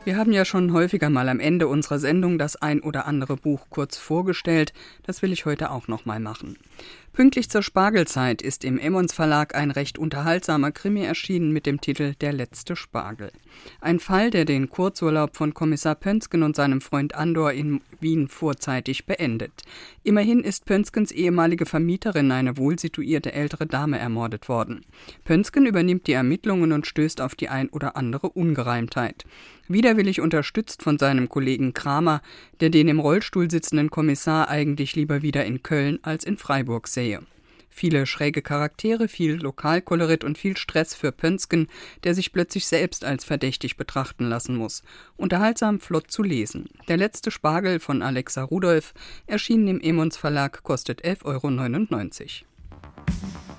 Wir haben ja schon häufiger mal am Ende unserer Sendung das ein oder andere Buch kurz vorgestellt. Das will ich heute auch noch mal machen. Pünktlich zur Spargelzeit ist im Emmons Verlag ein recht unterhaltsamer Krimi erschienen mit dem Titel Der letzte Spargel. Ein Fall, der den Kurzurlaub von Kommissar Pönsken und seinem Freund Andor in Wien vorzeitig beendet. Immerhin ist Pönskens ehemalige Vermieterin, eine wohlsituierte ältere Dame, ermordet worden. Pönsken übernimmt die Ermittlungen und stößt auf die ein oder andere Ungereimtheit. Widerwillig unterstützt von seinem Kollegen Kramer, der den im Rollstuhl sitzenden Kommissar eigentlich lieber wieder in Köln als in Freiburg sähe. Viele schräge Charaktere, viel Lokalkolorit und viel Stress für Pönsken, der sich plötzlich selbst als verdächtig betrachten lassen muss. Unterhaltsam, flott zu lesen. Der letzte Spargel von Alexa Rudolph, erschienen im Emmons Verlag, kostet 11,99 €.